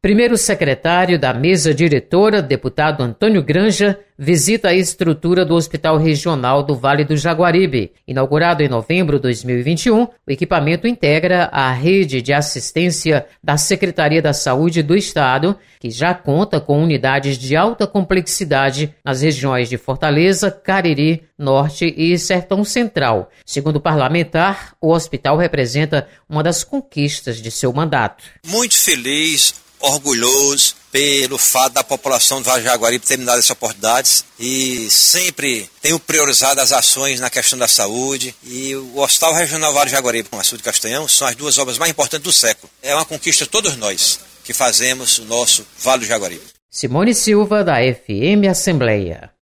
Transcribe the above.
Primeiro secretário da mesa diretora, deputado Antônio Granja, visita a estrutura do Hospital Regional do Vale do Jaguaribe. Inaugurado em novembro de 2021, o equipamento integra a rede de assistência da Secretaria da Saúde do Estado, que já conta com unidades de alta complexidade nas regiões de Fortaleza, Cariri, Norte e Sertão Central. Segundo o parlamentar, o hospital representa uma das conquistas de seu mandato. Muito feliz, orgulhoso pelo fato da população do Vale do Jaguaribe ter me dado essas oportunidades e sempre tenho priorizado as ações na questão da saúde, e o Hospital Regional Vale do Jaguaribe com a Açude Castanhão são as duas obras mais importantes do século. É uma conquista de todos nós que fazemos o nosso Vale do Jaguaribe. Simone Silva, da FM Assembleia.